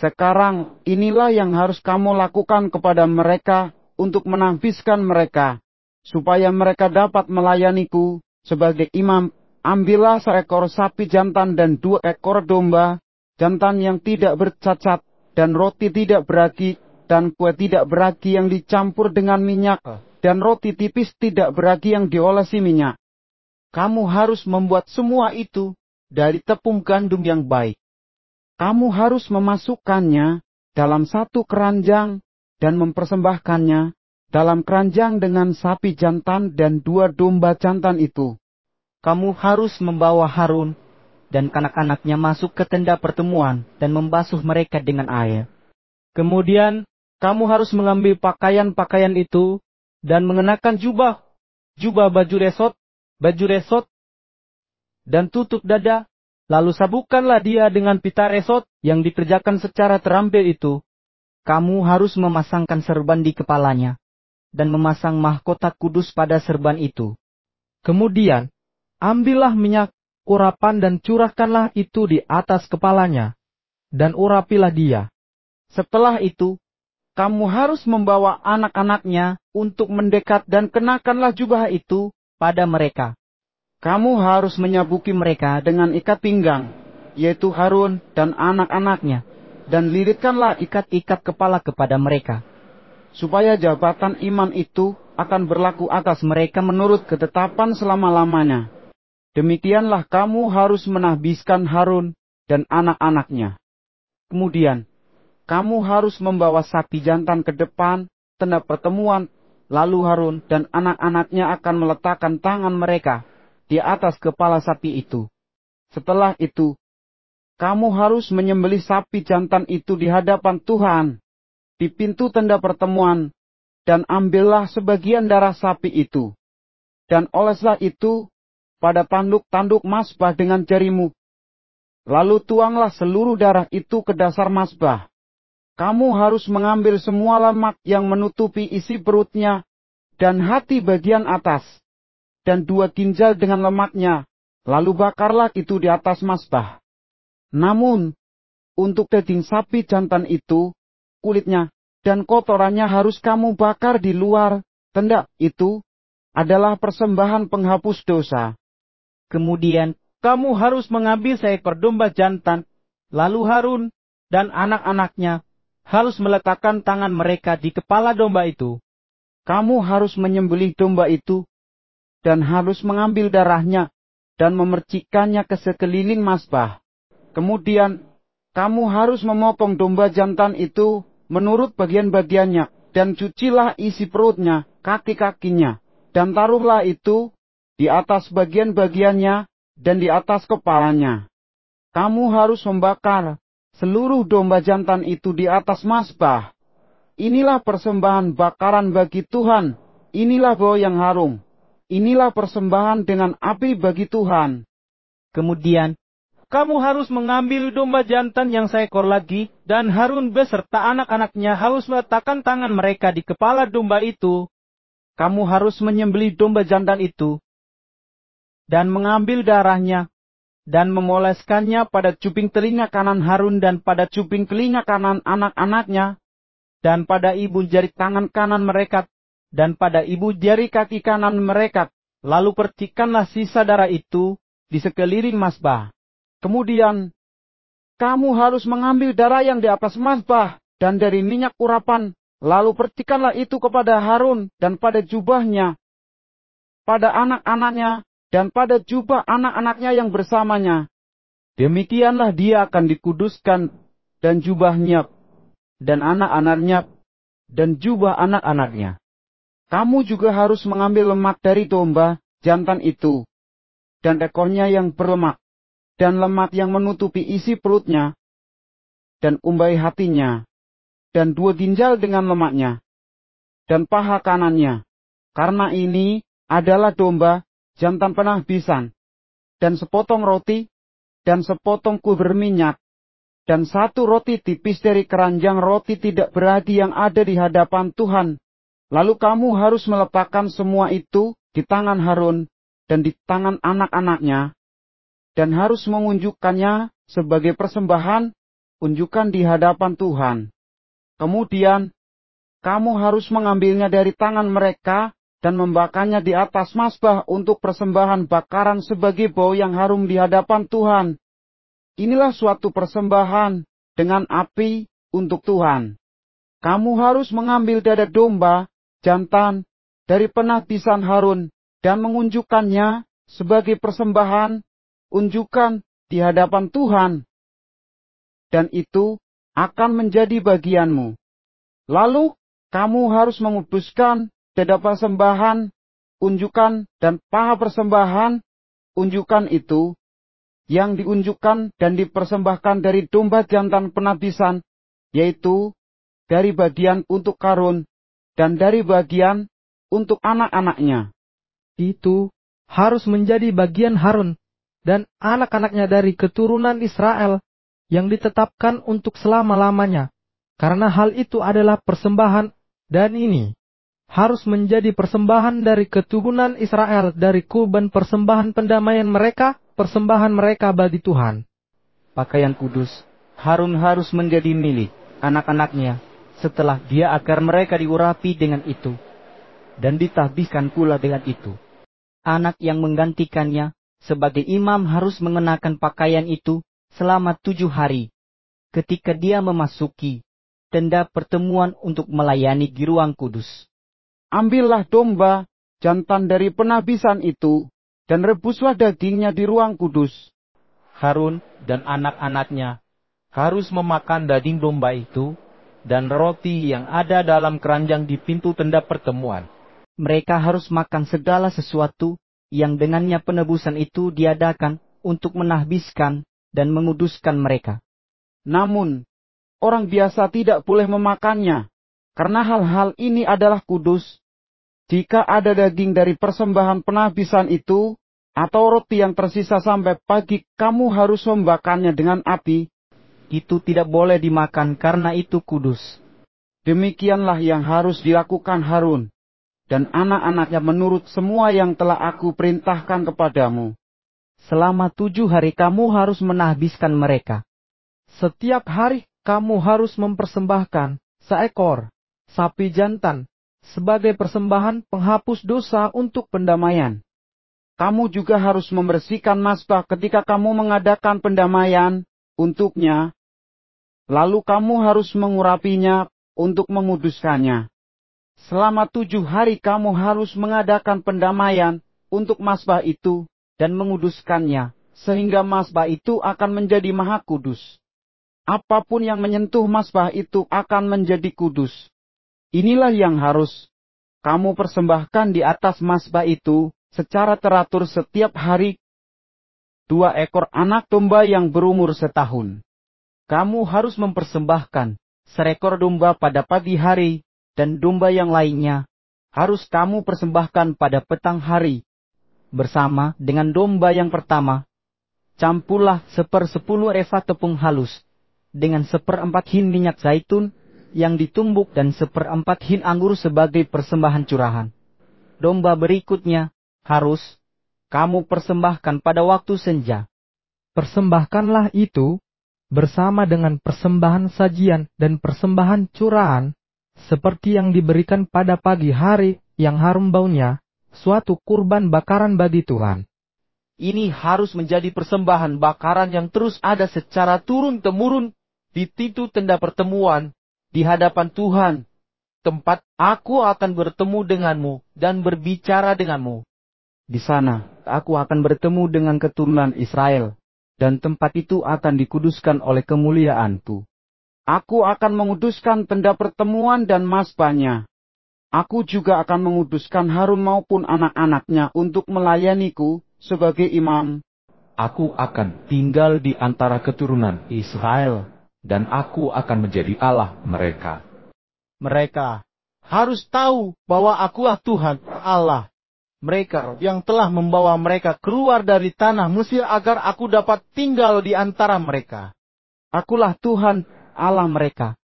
Sekarang inilah yang harus kamu lakukan kepada mereka untuk menahbiskan mereka, supaya mereka dapat melayaniku sebagai imam. Ambillah seekor sapi jantan dan 2 ekor domba jantan yang tidak bercacat, dan roti tidak beragi, dan kue tidak beragi yang dicampur dengan minyak, dan roti tipis tidak beragi yang diolesi minyak. Kamu harus membuat semua itu dari tepung gandum yang baik. Kamu harus memasukkannya dalam 1 keranjang dan mempersembahkannya dalam keranjang dengan sapi jantan dan 2 domba jantan itu. Kamu harus membawa Harun dan kanak-kanaknya masuk ke tenda pertemuan dan membasuh mereka dengan air. Kemudian, kamu harus mengambil pakaian-pakaian itu dan mengenakan jubah baju resot, dan tutup dada. Lalu sabukkanlah dia dengan pita resot yang dikerjakan secara terampil itu. Kamu harus memasangkan serban di kepalanya dan memasang mahkota kudus pada serban itu. Kemudian, ambillah minyak urapan dan curahkanlah itu di atas kepalanya, dan urapilah dia. Setelah itu, kamu harus membawa anak-anaknya untuk mendekat dan kenakanlah jubah itu pada mereka. Kamu harus menyabuki mereka dengan ikat pinggang, yaitu Harun dan anak-anaknya, dan lilitkanlah ikat-ikat kepala kepada mereka, supaya jabatan imam itu akan berlaku atas mereka menurut ketetapan selama-lamanya. Demikianlah kamu harus menahbiskan Harun dan anak-anaknya. Kemudian, kamu harus membawa sapi jantan ke depan tenda pertemuan, lalu Harun dan anak-anaknya akan meletakkan tangan mereka di atas kepala sapi itu. Setelah itu, kamu harus menyembelih sapi jantan itu di hadapan Tuhan, di pintu tenda pertemuan, dan ambillah sebagian darah sapi itu, dan oleslah itu pada tanduk-tanduk mazbah dengan jarimu. Lalu tuanglah seluruh darah itu ke dasar mazbah. Kamu harus mengambil semua lemak yang menutupi isi perutnya, dan hati bagian atas, dan 2 ginjal dengan lemaknya, lalu bakarlah itu di atas mazbah. Namun, untuk daging sapi jantan itu, kulitnya dan kotorannya harus kamu bakar di luar tenda itu, adalah persembahan penghapus dosa. Kemudian, kamu harus mengambil seekor domba jantan, lalu Harun dan anak-anaknya harus meletakkan tangan mereka di kepala domba itu. Kamu harus menyembelih domba itu, dan harus mengambil darahnya, dan memercikannya ke sekeliling mazbah. Kemudian, kamu harus memotong domba jantan itu menurut bagian-bagiannya, dan cucilah isi perutnya, kaki-kakinya, dan taruhlah itu di atas bagian-bagiannya dan di atas kepalanya. Kamu harus membakar seluruh domba jantan itu di atas mazbah. Inilah persembahan bakaran bagi Tuhan. Inilah bau yang harum. Inilah persembahan dengan api bagi Tuhan. Kemudian, kamu harus mengambil domba jantan yang seekor lagi, dan Harun beserta anak-anaknya harus meletakkan tangan mereka di kepala domba itu. Kamu harus menyembelih domba jantan itu, dan mengambil darahnya, dan memoleskannya pada cuping telinga kanan Harun dan pada cuping telinga kanan anak-anaknya, dan pada ibu jari tangan kanan mereka, dan pada ibu jari kaki kanan mereka. Lalu percikanlah sisa darah itu di sekeliling mazbah. Kemudian, kamu harus mengambil darah yang di atas mazbah, dan dari minyak urapan, lalu percikanlah itu kepada Harun dan pada jubahnya, pada anak-anaknya, dan pada jubah anak-anaknya yang bersamanya. Demikianlah dia akan dikuduskan, dan jubahnya, dan anak-anaknya, dan jubah anak-anaknya. Kamu juga harus mengambil lemak dari domba jantan itu, dan ekornya yang berlemak, dan lemak yang menutupi isi perutnya, dan umbai hatinya, dan 2 ginjal dengan lemaknya, dan paha kanannya. Karena ini adalah domba jantan penahbisan, dan sepotong roti, dan sepotong kue berminyak, dan 1 roti tipis dari keranjang roti tidak beragi yang ada di hadapan Tuhan. Lalu kamu harus meletakkan semua itu di tangan Harun dan di tangan anak-anaknya, dan harus mengunjukkannya sebagai persembahan unjukkan di hadapan Tuhan. Kemudian, kamu harus mengambilnya dari tangan mereka dan membakarnya di atas mazbah untuk persembahan bakaran sebagai bau yang harum di hadapan Tuhan. Inilah suatu persembahan dengan api untuk Tuhan. Kamu harus mengambil dada domba jantan dari penahbisan Harun dan mengunjukkannya sebagai persembahan unjukan di hadapan Tuhan. Dan itu akan menjadi bagianmu. Lalu, kamu harus menguduskan dada persembahan, unjukan dan paha persembahan, unjukan itu, yang diunjukkan dan dipersembahkan dari domba jantan penahbisan, yaitu dari bagian untuk Harun, dan dari bagian untuk anak-anaknya. Itu harus menjadi bagian Harun dan anak-anaknya dari keturunan Israel yang ditetapkan untuk selama-lamanya. Karena hal itu adalah persembahan, dan ini harus menjadi persembahan dari keturunan Israel dari kurban persembahan pendamaian mereka, persembahan mereka bagi Tuhan. Pakaian kudus Harun harus menjadi milik anak-anaknya setelah dia agar mereka diurapi dengan itu dan ditahbiskan pula dengan itu. Anak yang menggantikannya sebagai imam harus mengenakan pakaian itu selama 7 hari, ketika dia memasuki tenda pertemuan untuk melayani di ruang kudus. Ambillah domba jantan dari penahbisan itu, dan rebuslah dagingnya di ruang kudus. Harun dan anak-anaknya harus memakan daging domba itu, dan roti yang ada dalam keranjang di pintu tenda pertemuan. Mereka harus makan segala sesuatu yang dengannya penebusan itu diadakan untuk menahbiskan dan menguduskan mereka. Namun, orang biasa tidak boleh memakannya, karena hal-hal ini adalah kudus. Jika ada daging dari persembahan penahbisan itu, atau roti yang tersisa sampai pagi, kamu harus membakarnya dengan api. Itu tidak boleh dimakan karena itu kudus. Demikianlah yang harus dilakukan Harun dan anak-anaknya menurut semua yang telah aku perintahkan kepadamu. Selama 7 hari kamu harus menahbiskan mereka. Setiap hari kamu harus mempersembahkan seekor sapi jantan sebagai persembahan penghapus dosa untuk pendamaian. Kamu juga harus membersihkan mazbah ketika kamu mengadakan pendamaian untuknya. Lalu kamu harus mengurapinya untuk menguduskannya. Selama 7 hari kamu harus mengadakan pendamaian untuk mazbah itu dan menguduskannya, sehingga mazbah itu akan menjadi maha kudus. Apapun yang menyentuh mazbah itu akan menjadi kudus. Inilah yang harus kamu persembahkan di atas mazbah itu secara teratur setiap hari. 2 ekor anak domba yang berumur setahun. Kamu harus mempersembahkan seekor domba pada pagi hari, dan domba yang lainnya harus kamu persembahkan pada petang hari. Bersama dengan domba yang pertama, campurlah 1/10 efa tepung halus, dengan 1/4 hin minyak zaitun yang ditumbuk dan 1/4 hin anggur sebagai persembahan curahan. Domba berikutnya harus kamu persembahkan pada waktu senja. Persembahkanlah itu bersama dengan persembahan sajian dan persembahan curahan, seperti yang diberikan pada pagi hari yang harum baunya, suatu kurban bakaran bagi Tuhan. Ini harus menjadi persembahan bakaran yang terus ada secara turun-temurun di pintu tenda pertemuan di hadapan Tuhan, tempat aku akan bertemu denganmu dan berbicara denganmu. Di sana aku akan bertemu dengan keturunan Israel, dan tempat itu akan dikuduskan oleh kemuliaanku. Aku akan menguduskan tenda pertemuan dan mazbahnya. Aku juga akan menguduskan Harun maupun anak-anaknya untuk melayaniku sebagai imam. Aku akan tinggal di antara keturunan Israel, dan aku akan menjadi Allah mereka. Mereka harus tahu bahwa akulah Tuhan Allah mereka yang telah membawa mereka keluar dari tanah Mesir agar aku dapat tinggal di antara mereka. Akulah Tuhan Allah mereka,